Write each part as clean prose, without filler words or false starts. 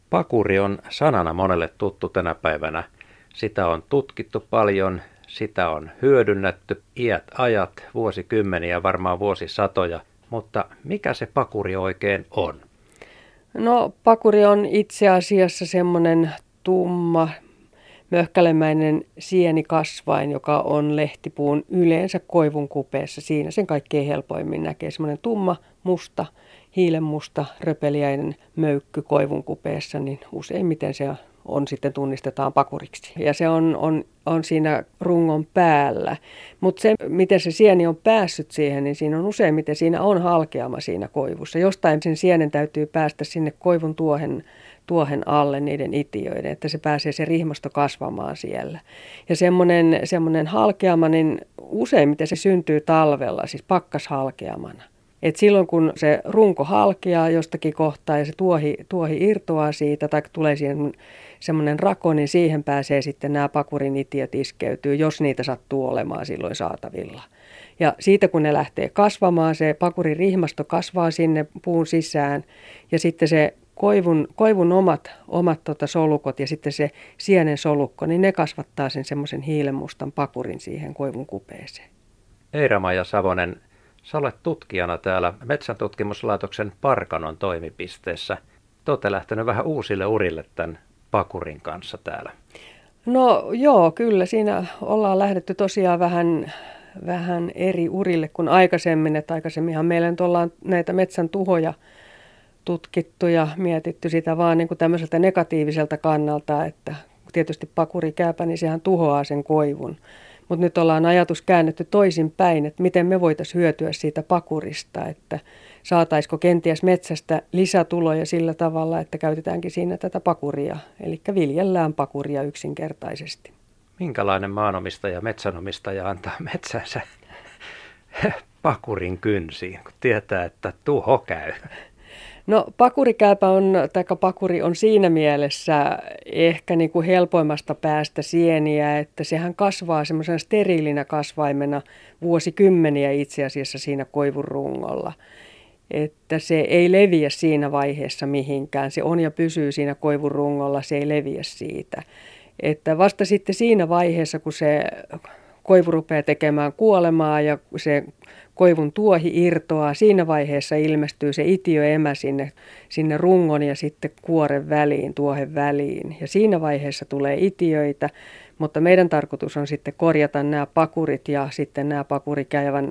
Pakuri on sanana monelle tuttu tänä päivänä. Sitä on tutkittu paljon, sitä on hyödynnetty iät ajat, vuosikymmeniä, varmaan vuosisatoja. Mutta mikä se pakuri oikein on? No pakuri on itse asiassa semmoinen tumma, möhkälemäinen sienikasvain, joka on lehtipuun yleensä koivun kupeessa. Siinä sen kaikkein helpoimmin näkee semmoinen tumma, musta, hiilenmusta, röpeliäinen möykky koivun kupeessa, niin useimmiten se on sitten tunnistetaan pakuriksi. Ja se on siinä rungon päällä. Mutta se, miten se sieni on päässyt siihen, niin siinä on useimmiten siinä on halkeama siinä koivussa. Jostain sen sienen täytyy päästä sinne koivun tuohen alle niiden itiöiden, että se pääsee se rihmasto kasvamaan siellä. Ja semmoinen halkeama, niin useimmiten se syntyy talvella, siis pakkashalkeamana. Et silloin kun se runko halkeaa jostakin kohtaa ja se tuohi irtoaa siitä tai tulee siihen semmoinen rako, niin siihen pääsee sitten nämä pakurin itiöt iskeytyy, jos niitä sattuu olemaan silloin saatavilla. Ja siitä kun ne lähtee kasvamaan, se pakurin rihmasto kasvaa sinne puun sisään ja sitten se koivun omat solukot ja sitten se sienen solukko, niin ne kasvattaa sen semmoisen hiilenmustan pakurin siihen koivun kupeeseen. Eira-Maija Savonen, sä olet tutkijana täällä Metsäntutkimuslaitoksen Parkanon toimipisteessä. Te olette lähtenyt vähän uusille urille tämän pakurin kanssa täällä. No joo, kyllä siinä ollaan lähdetty tosiaan vähän eri urille kuin aikaisemmin. Että aikaisemminhan meillä nyt ollaan näitä metsän tuhoja tutkittu ja mietitty sitä vaan niin kuin tämmöiseltä negatiiviselta kannalta, että tietysti pakurikääpä, niin sehän tuhoaa sen koivun. Mutta nyt ollaan ajatus käännetty toisinpäin, että miten me voitaisiin hyötyä siitä pakurista, että saataisiko kenties metsästä lisätuloja sillä tavalla, että käytetäänkin siinä tätä pakuria, eli viljellään pakuria yksinkertaisesti. Minkälainen maanomistaja, metsänomistaja antaa metsänsä pakurin kynsiin, kun tietää, että tuho käy? No pakuri on siinä mielessä ehkä niin kuin helpoimmasta päästä sieniä, että sehän kasvaa semmoisena steriilinä kasvaimena vuosikymmeniä itse asiassa siinä koivun rungolla. Että se ei leviä siinä vaiheessa mihinkään, se on ja pysyy siinä koivun rungolla, se ei leviä siitä. Että vasta sitten siinä vaiheessa, kun se koivu rupeaa tekemään kuolemaa ja se koivun tuohi irtoaa, siinä vaiheessa ilmestyy se itiöemä sinne rungon ja sitten kuoren väliin, tuohen väliin. Ja siinä vaiheessa tulee itiöitä, mutta meidän tarkoitus on sitten korjata nämä pakurit ja sitten nämä pakurikäävän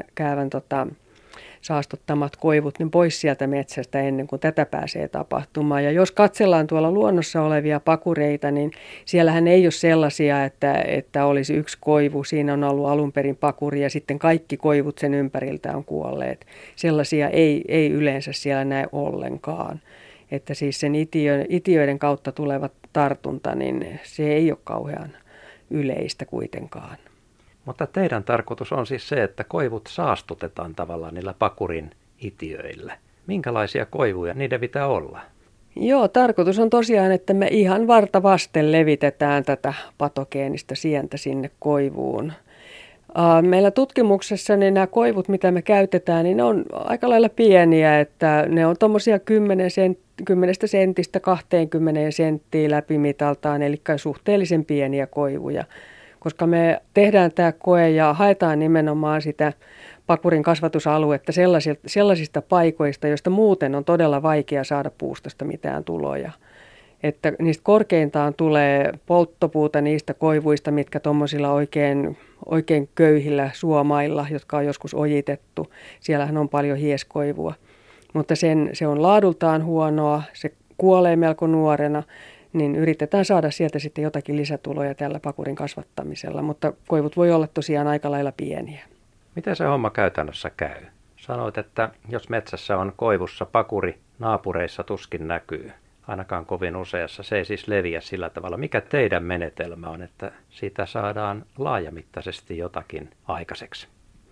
saastuttamat koivut niin pois sieltä metsästä ennen kuin tätä pääsee tapahtumaan. Ja jos katsellaan tuolla luonnossa olevia pakureita, niin siellähän ei ole sellaisia, että olisi yksi koivu. Siinä on ollut alun perin pakuri ja sitten kaikki koivut sen ympäriltä on kuolleet. Sellaisia ei yleensä siellä näe ollenkaan. Että siis sen itiöiden kautta tuleva tartunta, niin se ei ole kauhean yleistä kuitenkaan. Mutta teidän tarkoitus on siis se, että koivut saastutetaan tavallaan niillä pakurin itiöillä. Minkälaisia koivuja niiden pitää olla? Joo, tarkoitus on tosiaan, että me ihan varta vasten levitetään tätä patogeenista sientä sinne koivuun. Meillä tutkimuksessa niin nämä koivut, mitä me käytetään, niin ne on aika lailla pieniä, että ne on tuommoisia 10 sentistä 20 senttiä läpimitaltaan, eli suhteellisen pieniä koivuja. Koska me tehdään tämä koe ja haetaan nimenomaan sitä pakurin kasvatusaluetta sellaisista paikoista, joista muuten on todella vaikea saada puustosta mitään tuloja. Että niistä korkeintaan tulee polttopuuta niistä koivuista, mitkä tuommoisilla oikein köyhillä suomailla, jotka on joskus ojitettu. Siellähän on paljon hieskoivua, mutta se on laadultaan huonoa, se kuolee melko nuorena. Niin yritetään saada sieltä sitten jotakin lisätuloja tällä pakurin kasvattamisella, mutta koivut voi olla tosiaan aika lailla pieniä. Miten se homma käytännössä käy? Sanoit, että jos metsässä on koivussa pakuri, naapureissa tuskin näkyy, ainakaan kovin useassa. Se ei siis leviä sillä tavalla. Mikä teidän menetelmä on, että siitä saadaan laajamittaisesti jotakin aikaiseksi?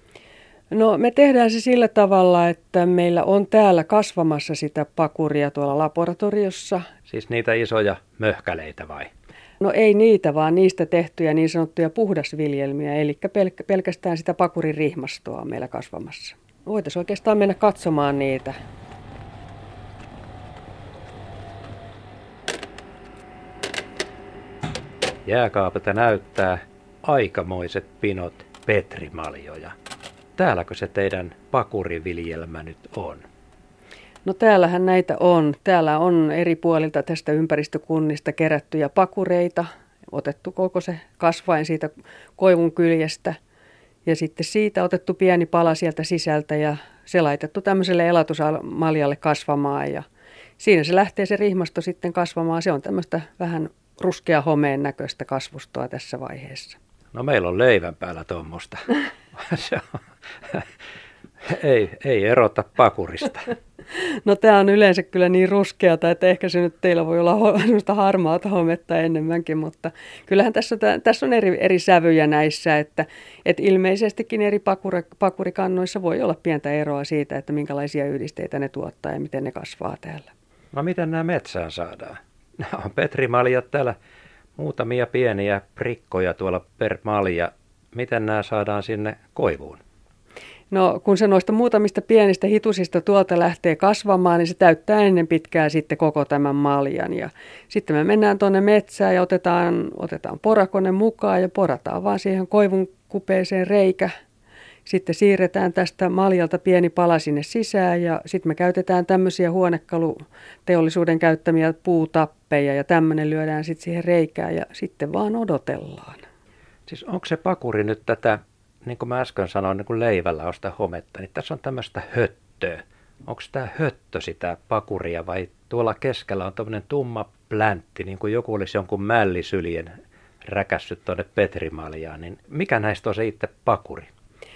No me tehdään se sillä tavalla, että meillä on täällä kasvamassa sitä pakuria tuolla laboratoriossa. Siis niitä isoja möhkäleitä vai? No ei niitä, vaan niistä tehtyjä niin sanottuja puhdasviljelmiä, eli pelkästään sitä pakurin rihmastoa on meillä kasvamassa. Voitaisiin oikeastaan mennä katsomaan niitä. Jääkaapilta näyttää aikamoiset pinot petrimaljoja. Täälläkö se teidän pakuriviljelmä nyt on? No täällähän näitä on. Täällä on eri puolilta tästä ympäristökunnista kerättyjä pakureita, otettu koko se kasvain siitä koivun kyljestä ja sitten siitä otettu pieni pala sieltä sisältä ja se laitettu tämmöiselle elatusmaljalle kasvamaan ja siinä se lähtee se rihmasto sitten kasvamaan. Se on tämmöistä vähän ruskea homeen näköistä kasvustoa tässä vaiheessa. No meillä on leivän päällä tuommoista. ei erota pakurista. No tämä on yleensä kyllä niin ruskeata, että ehkä se nyt teillä voi olla semmoista harmaata hometta enemmänkin, mutta kyllähän tässä on eri sävyjä näissä, että ilmeisestikin eri pakurikannoissa voi olla pientä eroa siitä, että minkälaisia yhdisteitä ne tuottaa ja miten ne kasvaa täällä. No miten nämä metsään saadaan? Nämä on petrimaljat täällä, muutamia pieniä prikkoja tuolla per malja. Miten nämä saadaan sinne koivuun? No kun se noista muutamista pienistä hitusista tuolta lähtee kasvamaan, niin se täyttää ennen pitkää sitten koko tämän maljan. Ja sitten me mennään tuonne metsään ja otetaan porakone mukaan ja porataan vaan siihen koivun kupeeseen reikä. Sitten siirretään tästä maljalta pieni pala sinne sisään ja sitten me käytetään tämmöisiä huonekaluteollisuuden käyttämiä puutappeja ja tämmöinen lyödään sitten siihen reikään ja sitten vaan odotellaan. Siis onko se pakuri nyt tätä, niin kuin mä äsken sanoin, niin kuin leivällä on sitä hometta, niin tässä on tämmöistä höttöä. Onko tämä höttö sitä pakuria vai tuolla keskellä on tämmöinen tumma pläntti, niin kuin joku olisi jonkun mällisyljen räkässyt tuonne petrimaljaan, niin mikä näistä on se itse pakuri?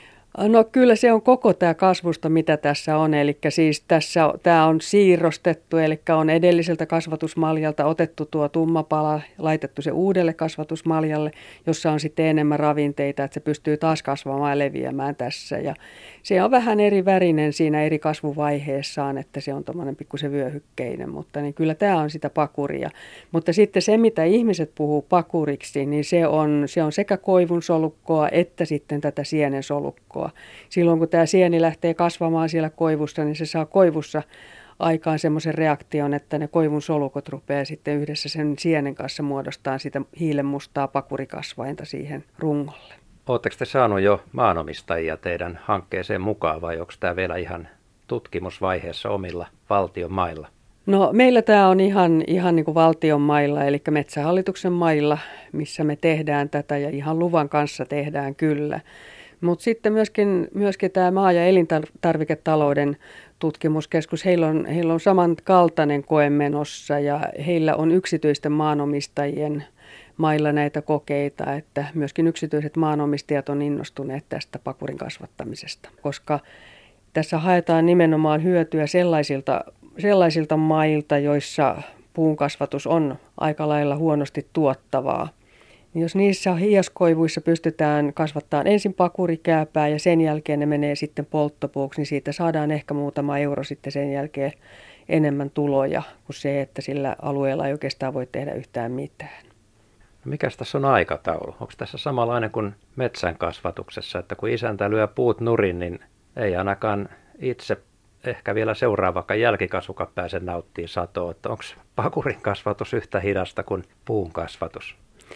No kyllä se on koko tämä kasvusto, mitä tässä on. Eli siis tämä on siirrostettu, eli on edelliseltä kasvatusmaljalta otettu tuo tumma pala, laitettu se uudelle kasvatusmaljalle, jossa on sitten enemmän ravinteita, että se pystyy taas kasvamaan ja leviämään tässä. Ja se on vähän eri värinen siinä eri kasvuvaiheessaan, että se on tuommoinen pikkusen vyöhykkeinen, mutta niin kyllä tämä on sitä pakuria. Mutta sitten se, mitä ihmiset puhuu pakuriksi, niin se on sekä koivun solukkoa että sitten tätä sienen solukkoa. Silloin kun tämä sieni lähtee kasvamaan siellä koivussa, niin se saa koivussa aikaan semmoisen reaktion, että ne koivun solukot rupeaa sitten yhdessä sen sienen kanssa muodostamaan sitä hiilenmustaa pakurikasvainta siihen rungolle. Oletteko te saanut jo maanomistajia teidän hankkeeseen mukaan vai onko tämä vielä ihan tutkimusvaiheessa omilla valtion mailla? No meillä tämä on ihan niin kuin valtion mailla, eli Metsähallituksen mailla, missä me tehdään tätä ja ihan luvan kanssa tehdään kyllä. Mutta sitten myöskin tämä maa- ja elintarviketalouden tutkimuskeskus, heillä on samankaltainen koe menossa ja heillä on yksityisten maanomistajien mailla näitä kokeita, että myöskin yksityiset maanomistajat on innostuneet tästä pakurin kasvattamisesta, koska tässä haetaan nimenomaan hyötyä sellaisilta mailta, joissa puun kasvatus on aika lailla huonosti tuottavaa. Jos niissä hiaskoivuissa pystytään kasvattamaan ensin pakurikääpää ja sen jälkeen ne menee sitten polttopuuksi, niin siitä saadaan ehkä muutama euro sitten sen jälkeen enemmän tuloja kuin se, että sillä alueella ei oikeastaan voi tehdä yhtään mitään. Mikäs tässä on aikataulu? Onko tässä samanlainen kuin metsän kasvatuksessa, että kun isäntä lyö puut nurin, niin ei ainakaan itse ehkä vielä seuraavakaan jälkikasvukaan pääse nauttimaan satoa. Onko pakurin kasvatus yhtä hidasta kuin puun kasvatus?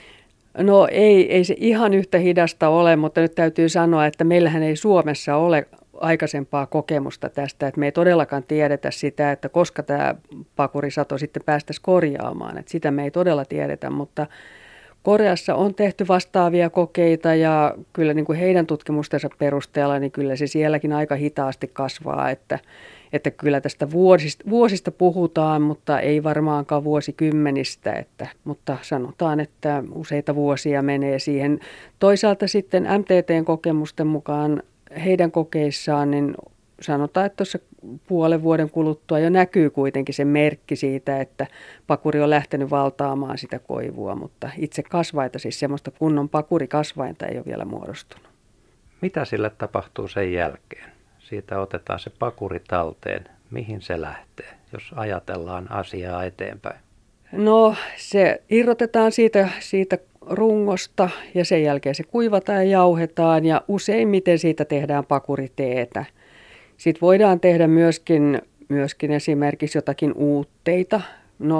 No ei se ihan yhtä hidasta ole, mutta nyt täytyy sanoa, että meillähän ei Suomessa ole aikaisempaa kokemusta tästä, että me ei todellakaan tiedetä sitä, että koska tämä pakurisato sitten päästäisiin korjaamaan, että sitä me ei todella tiedetä, mutta Koreassa on tehty vastaavia kokeita ja kyllä niin kuin heidän tutkimustensa perusteella, niin kyllä se sielläkin aika hitaasti kasvaa, että kyllä tästä vuosista puhutaan, mutta ei varmaankaan vuosikymmenistä, mutta sanotaan, että useita vuosia menee siihen. Toisaalta sitten MTT:n kokemusten mukaan heidän kokeissaan, niin sanotaan, että tuossa puolen vuoden kuluttua jo näkyy kuitenkin se merkki siitä, että pakuri on lähtenyt valtaamaan sitä koivua, mutta itse kasvainta, siis semmoista kunnon pakurikasvainta ei ole vielä muodostunut. Mitä sille tapahtuu sen jälkeen? Siitä otetaan se pakuri talteen. Mihin se lähtee, jos ajatellaan asiaa eteenpäin? No se irrotetaan siitä rungosta ja sen jälkeen se kuivataan ja jauhetaan ja useimmiten siitä tehdään pakuriteetä. Sitten voidaan tehdä myöskin esimerkiksi jotakin uutteita. No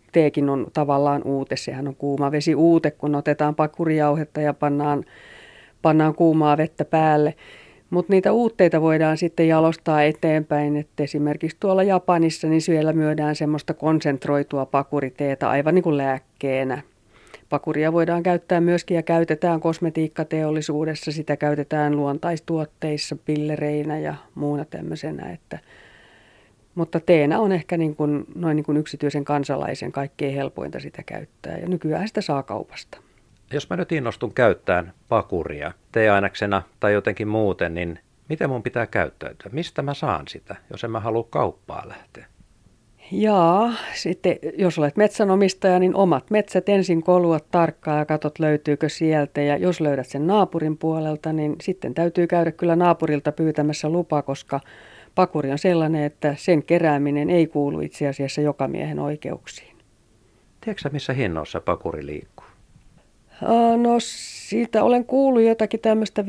teekin on tavallaan uute. Sehän on kuuma vesi uute, kun otetaan pakurijauhetta ja pannaan kuumaa vettä päälle. Mutta niitä uutteita voidaan sitten jalostaa eteenpäin, että esimerkiksi tuolla Japanissa niin siellä myydään semmoista konsentroitua pakuriteetä aivan niin kuin lääkkeenä. Pakuria voidaan käyttää myöskin ja käytetään kosmetiikkateollisuudessa, sitä käytetään luontaistuotteissa, pillereinä ja muuna tämmöisenä. Mutta teenä on ehkä noin niin kuin yksityisen kansalaisen kaikkein helpointa sitä käyttää ja nykyään sitä saa kaupasta. Jos mä nyt innostun käyttämään pakuria teeaineksena tai jotenkin muuten, niin miten mun pitää käyttäytyä? Mistä mä saan sitä, jos en mä halua kauppaan lähteä? Jaa, sitten jos olet metsänomistaja, niin omat metsät ensin koluat tarkkaan ja katsot löytyykö sieltä. Ja jos löydät sen naapurin puolelta, niin sitten täytyy käydä kyllä naapurilta pyytämässä lupa, koska pakuri on sellainen, että sen kerääminen ei kuulu itse asiassa jokamiehen oikeuksiin. Tiedätkö sä, missä hinnoissa pakuri liikkuu? No siitä olen kuullut jotakin tämmöistä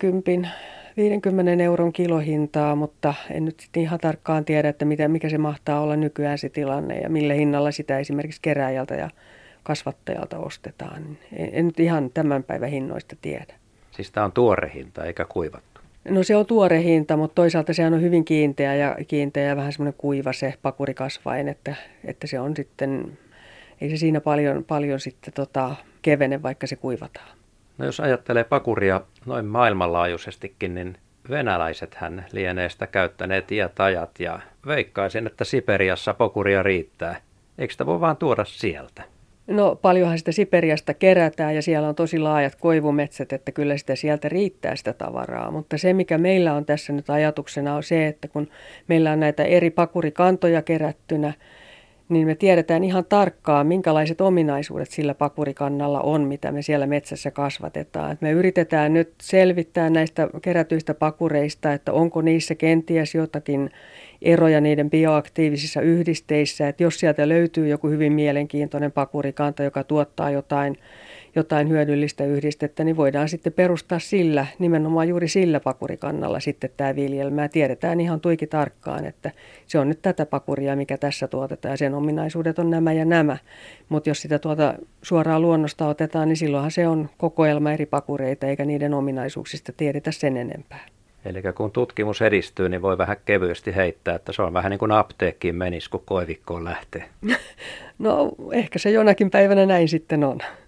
50 euron kilohintaa, mutta en nyt sitten ihan tarkkaan tiedä, että mikä se mahtaa olla nykyään se tilanne ja millä hinnalla sitä esimerkiksi kerääjältä ja kasvattajalta ostetaan. En nyt ihan tämän päivän hinnoista tiedä. Siis tämä on tuore hinta eikä kuivattu? No se on tuore hinta, mutta toisaalta sehän on hyvin kiinteä ja vähän semmoinen kuiva se pakurikasvain, että se on sitten, ei se siinä paljon sitten kevene, vaikka se kuivataan. No jos ajattelee pakuria noin maailmanlaajuisestikin, niin venäläisethän lienee sitä käyttäneet iät ajat ja veikkaisin, että Siperiassa pakuria riittää. Eikö sitä voi vaan tuoda sieltä? No paljonhan sitä Siperiasta kerätään ja siellä on tosi laajat koivumetsät, että kyllä sitä sieltä riittää sitä tavaraa. Mutta se mikä meillä on tässä nyt ajatuksena on se, että kun meillä on näitä eri pakurikantoja kerättynä, niin me tiedetään ihan tarkkaan, minkälaiset ominaisuudet sillä pakurikannalla on, mitä me siellä metsässä kasvatetaan. Et me yritetään nyt selvittää näistä kerätyistä pakureista, että onko niissä kenties jotakin eroja niiden bioaktiivisissa yhdisteissä. Että jos sieltä löytyy joku hyvin mielenkiintoinen pakurikanta, joka tuottaa jotain hyödyllistä yhdistettä, niin voidaan sitten perustaa sillä, nimenomaan juuri sillä pakurikannalla sitten tämä viljelmä. Tiedetään ihan tuiki tarkkaan, että se on nyt tätä pakuria, mikä tässä tuotetaan ja sen ominaisuudet on nämä ja nämä. Mutta jos sitä suoraan luonnosta otetaan, niin silloinhan se on kokoelma eri pakureita eikä niiden ominaisuuksista tiedetä sen enempää. Eli kun tutkimus edistyy, niin voi vähän kevyesti heittää, että se on vähän niin kuin apteekkiin menisi, kun koivikkoon lähtee. No ehkä se jonakin päivänä näin sitten on.